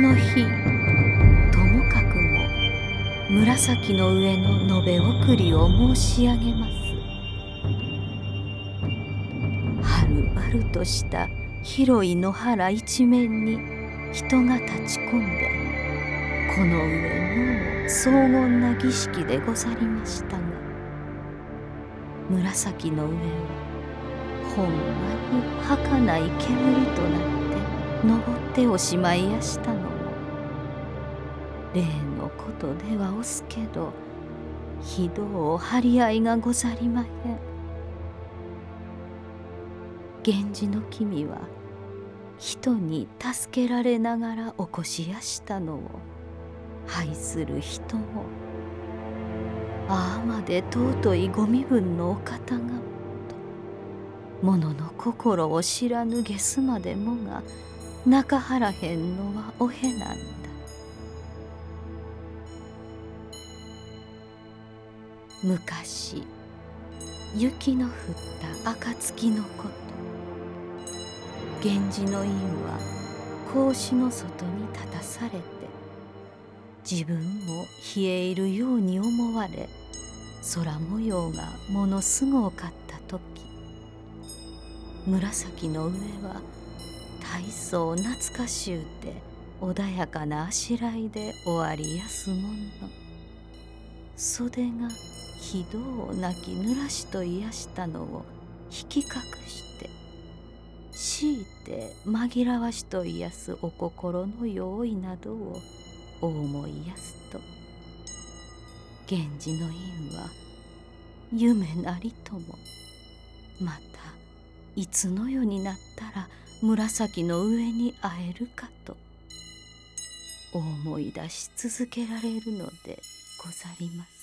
の日、ともかくも紫の上の延べ送りを申し上げます。はるばるとした広い野原一面に人が立ち込んで、この上の荘厳な儀式でござりましたが、紫の上はほんまに儚い煙となって登っておしまいやしたのも、例のことではおすけど、ひどう張り合いがござりまへん。源氏の君は人に助けられながらおこしやしたのを、愛する人も、ああまで尊いご身分のお方がと、物の心を知らぬゲスまでもが泣かはらへんのはおへなんだ。昔、雪の降った暁のこと、源氏の院は格子の外に立たされて、自分も冷え入るように思われ、空模様がものすごかったとき、紫の上は大層懐かしゅうて穏やかなあしらいで終わりやすもんの、袖がひどう泣き濡らしといやしたのを引き隠して、強いて紛らわしといやすお心の用意などをお思いやすと、源氏の院は夢なりとも、またいつの世になったら紫の上に会えるかと思い出し続けられるのでござります。